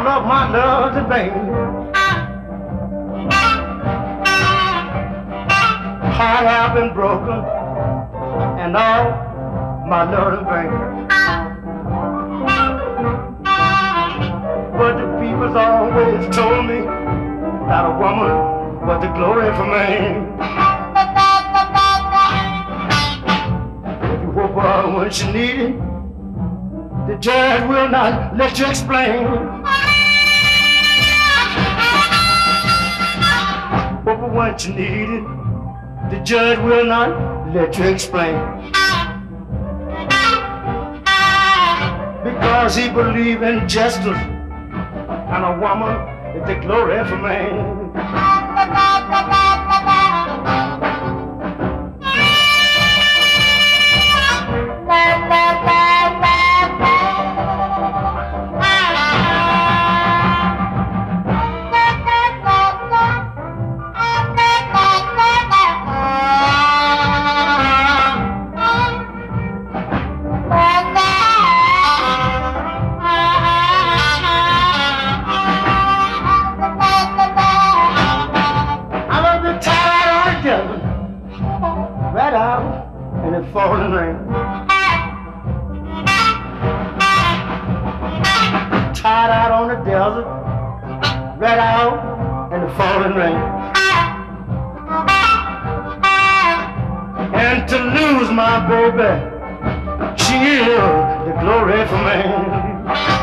all of my love's in vain. Heart have been broken, and all my love in vain. But the people's always told me that a woman was the glory for man. If you whoop her when she needed, the judge will not let you explain. Whoop her when she needed, the judge will not let you explain. Because he believes in justice, and a woman is the glory for man. Right out in the falling rain. Tied out on the desert, right out in the falling rain. And to lose my baby, she is the glory for man.